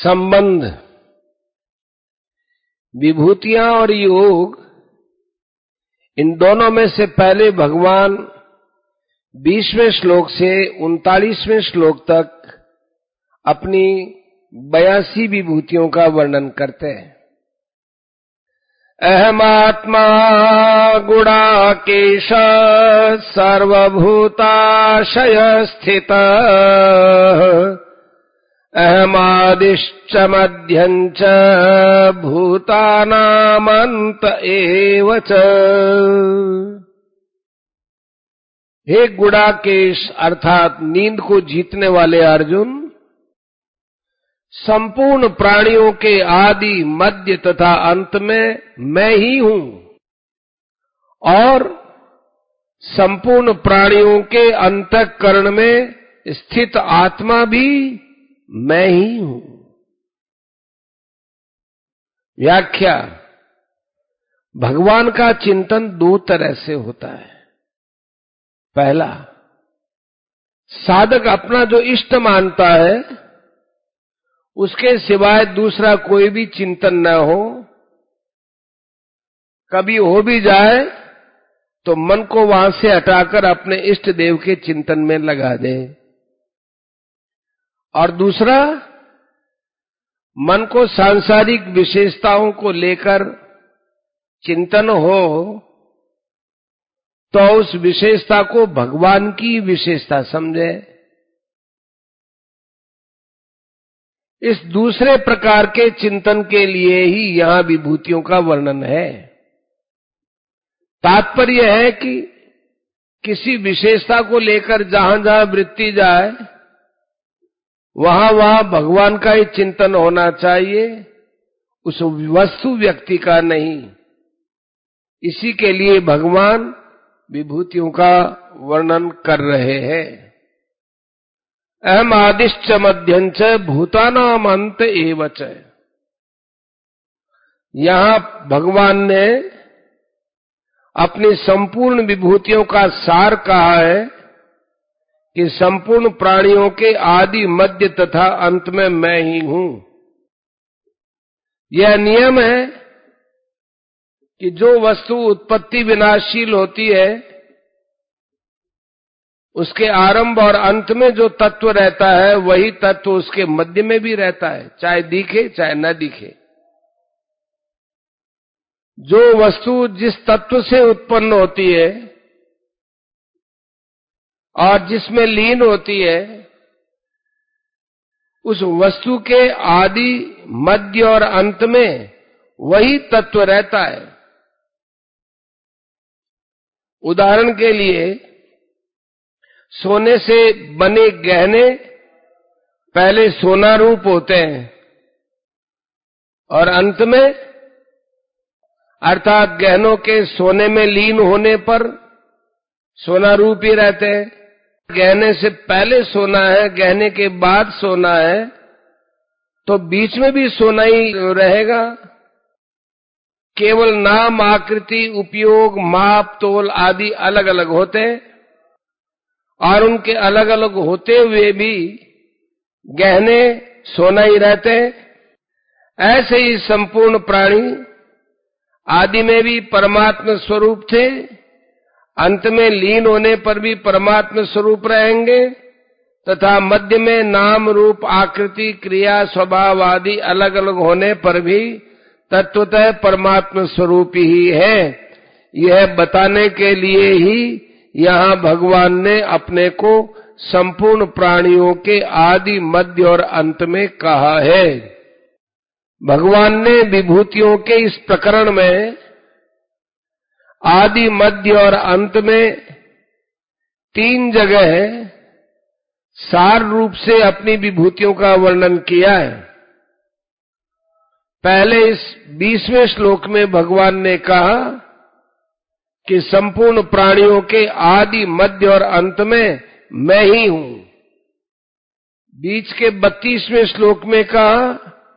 संबंध। विभूतियां और योग, इन दोनों में से पहले भगवान 20वें श्लोक से 39वें श्लोक तक अपनी 82 विभूतियों का वर्णन करते हैं। अहमात्मा गुणाकेश सर्वभूताशय स्थित अहमादिश्च मध्यं च भूतानामंत एव च। हे गुणाकेश अर्थात नींद को जीतने वाले अर्जुन, संपूर्ण प्राणियों के आदि मध्य तथा अंत में मैं ही हूं और संपूर्ण प्राणियों के अंतःकरण में स्थित आत्मा भी मैं ही हूं। व्याख्या। भगवान का चिंतन दो तरह से होता है। पहला, साधक अपना जो इष्ट मानता है उसके सिवाय दूसरा कोई भी चिंतन न हो, कभी हो भी जाए तो मन को वहां से हटाकर अपने इष्ट देव के चिंतन में लगा दे। और दूसरा, मन को सांसारिक विशेषताओं को लेकर चिंतन हो तो उस विशेषता को भगवान की विशेषता समझे। इस दूसरे प्रकार के चिंतन के लिए ही यहां विभूतियों का वर्णन है। तात्पर्य है कि किसी विशेषता को लेकर जहां जहां वृत्ति जाए वहां वहां भगवान का ही चिंतन होना चाहिए, उस वस्तु व्यक्ति का नहीं। इसी के लिए भगवान विभूतियों का वर्णन कर रहे हैं। अहम आदिश्च मध्यं च भूतानाम अंत एव च। यहां भगवान ने अपनी संपूर्ण विभूतियों का सार कहा है कि संपूर्ण प्राणियों के आदि मध्य तथा अंत में मैं ही हूं। यह नियम है कि जो वस्तु उत्पत्ति विनाशशील होती है उसके आरंभ और अंत में जो तत्व रहता है वही तत्व उसके मध्य में भी रहता है, चाहे दिखे चाहे न दिखे। जो वस्तु जिस तत्व से उत्पन्न होती है और जिसमें लीन होती है उस वस्तु के आदि मध्य और अंत में वही तत्व रहता है। उदाहरण के लिए, सोने से बने गहने पहले सोना रूप होते हैं और अंत में अर्थात गहनों के सोने में लीन होने पर सोना रूप ही रहते हैं। गहने से पहले सोना है, गहने के बाद सोना है, तो बीच में भी सोना ही रहेगा। केवल नाम, आकृति, उपयोग, माप, तोल आदि अलग अलग होते हैं और उनके अलग अलग होते हुए भी गहने सोना ही रहते हैं। ऐसे ही संपूर्ण प्राणी आदि में भी परमात्मा स्वरूप थे, अंत में लीन होने पर भी परमात्मा स्वरूप रहेंगे तथा मध्य में नाम, रूप, आकृति, क्रिया, स्वभाव आदि अलग अलग होने पर भी तत्वतः परमात्मा स्वरूप ही है। यह बताने के लिए ही यहां भगवान ने अपने को संपूर्ण प्राणियों के आदि, मध्य और अंत में कहा है। भगवान ने विभूतियों के इस प्रकरण में आदि, मध्य और अंत में 3 जगह सार रूप से अपनी विभूतियों का वर्णन किया है। पहले इस 20वें श्लोक में भगवान ने कहा कि संपूर्ण प्राणियों के आदि, मध्य और अंत में मैं ही हूं। बीच के 32वें श्लोक में कहा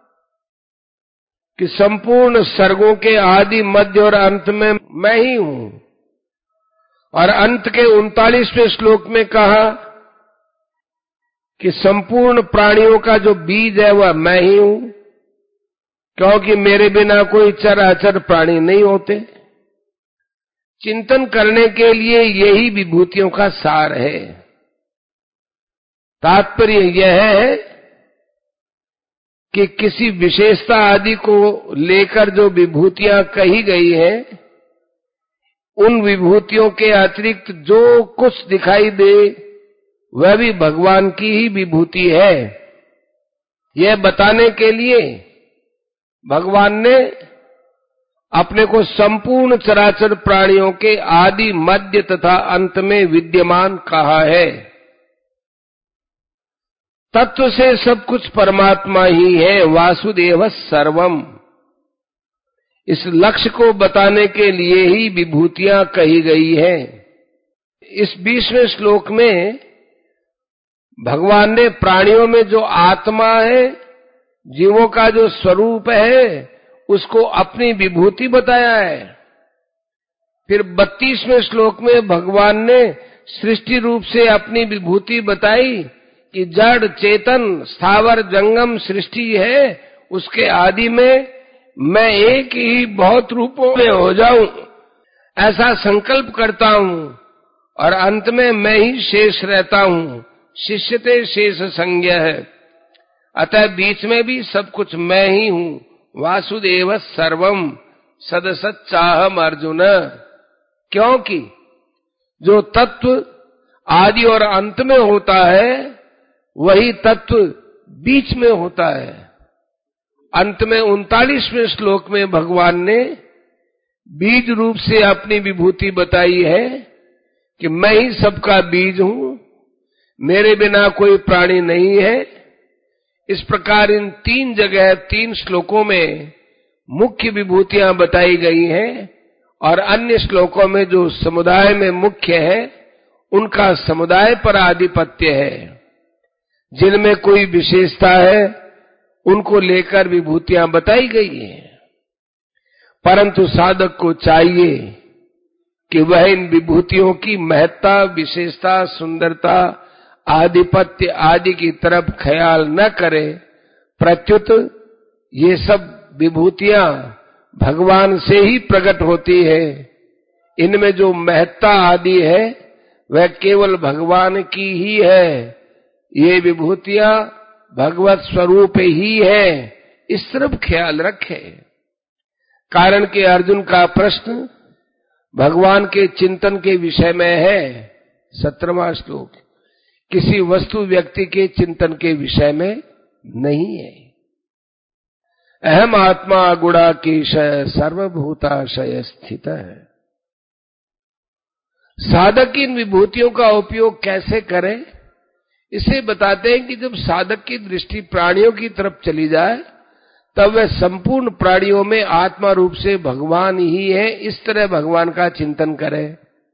कि संपूर्ण सर्गों के आदि, मध्य और अंत में मैं ही हूं। और अंत के 39वें श्लोक में कहा कि संपूर्ण प्राणियों का जो बीज है वह मैं ही हूं, क्योंकि मेरे बिना कोई चराचर प्राणी नहीं होते। चिंतन करने के लिए यही विभूतियों का सार है। तात्पर्य यह है कि किसी विशेषता आदि को लेकर जो विभूतियां कही गई हैं, उन विभूतियों के अतिरिक्त जो कुछ दिखाई दे वह भी भगवान की ही विभूति है। यह बताने के लिए भगवान ने अपने को संपूर्ण चराचर प्राणियों के आदि, मध्य तथा अंत में विद्यमान कहा है। तत्व से सब कुछ परमात्मा ही है, वासुदेव सर्वम। इस लक्ष्य को बताने के लिए ही विभूतियां कही गई है। इस 20वें श्लोक में भगवान ने प्राणियों में जो आत्मा है, जीवों का जो स्वरूप है, उसको अपनी विभूति बताया है। फिर 32वें श्लोक में भगवान ने सृष्टि रूप से अपनी विभूति बताई कि जड़ चेतन स्थावर जंगम सृष्टि है, उसके आदि में मैं एक ही बहुत रूपों में हो जाऊं, ऐसा संकल्प करता हूं, और अंत में मैं ही शेष रहता हूं। शिष्यते शेष संज्ञ है। अतः बीच में भी सब कुछ मैं ही हूं। वासुदेव सर्वम सदसच्चाहम अर्जुन। क्योंकि जो तत्व आदि और अंत में होता है, वही तत्व बीच में होता है। अंत में 39वें श्लोक में भगवान ने बीज रूप से अपनी विभूति बताई है कि मैं ही सबका बीज हूं, मेरे बिना कोई प्राणी नहीं है। इस प्रकार इन 3 जगह 3 श्लोकों में मुख्य विभूतियां बताई गई हैं, और अन्य श्लोकों में जो समुदाय में मुख्य है उनका समुदाय पर आधिपत्य है। जिनमें कोई विशेषता है उनको लेकर विभूतियां बताई गई हैं। परंतु साधक को चाहिए कि वह इन विभूतियों की महत्ता, विशेषता, सुंदरता, आधिपत्य आदि की तरफ ख्याल न करे। प्रत्युत ये सब विभूतियां भगवान से ही प्रकट होती है। इनमें जो महत्ता आदि है वह केवल भगवान की ही है। ये विभूतियां भगवत स्वरूप ही है, इस तरफ ख्याल रखे। कारण कि अर्जुन का प्रश्न भगवान के चिंतन के विषय में है। 17वां श्लोक किसी वस्तु व्यक्ति के चिंतन के विषय में नहीं है। अहम आत्मा गुणाकेशः सर्वभूताशय स्थित है। साधक इन विभूतियों का उपयोग कैसे करे, इसे बताते हैं कि जब साधक की दृष्टि प्राणियों की तरफ चली जाए, तब वह संपूर्ण प्राणियों में आत्मा रूप से भगवान ही है, इस तरह भगवान का चिंतन करे।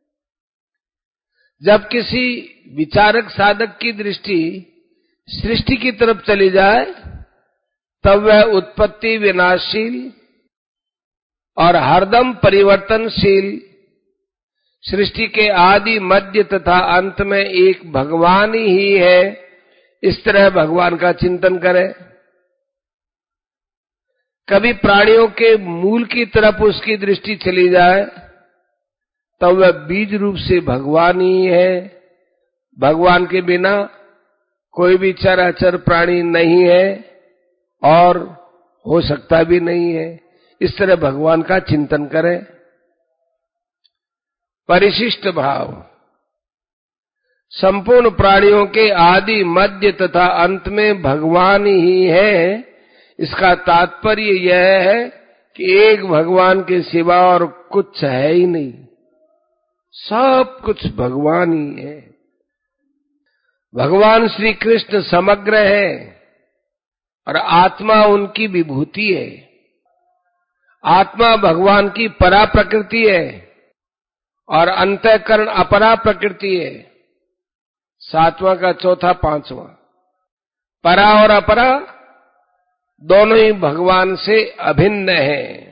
जब किसी विचारक साधक की दृष्टि सृष्टि की तरफ चली जाए, तब वह उत्पत्ति विनाशशील और हरदम परिवर्तनशील सृष्टि के आदि, मध्य तथा अंत में एक भगवान ही है, इस तरह भगवान का चिंतन करे। कभी प्राणियों के मूल की तरफ उसकी दृष्टि चली जाए, तब वह बीज रूप से भगवान ही है। भगवान के बिना कोई भी चराचर प्राणी नहीं है और हो सकता भी नहीं है। इस तरह भगवान का चिंतन करें। परिशिष्ट भाव संपूर्ण प्राणियों के आदि, मध्य तथा अंत में भगवान ही है। इसका तात्पर्य यह है कि एक भगवान के सिवा और कुछ है ही नहीं, सब कुछ भगवान ही है। भगवान श्री कृष्ण समग्र है और आत्मा उनकी विभूति है। आत्मा भगवान की परा प्रकृति है और अंतःकरण अपरा प्रकृति है। 7वां का चौथा 5वां। परा और अपरा दोनों ही भगवान से अभिन्न है।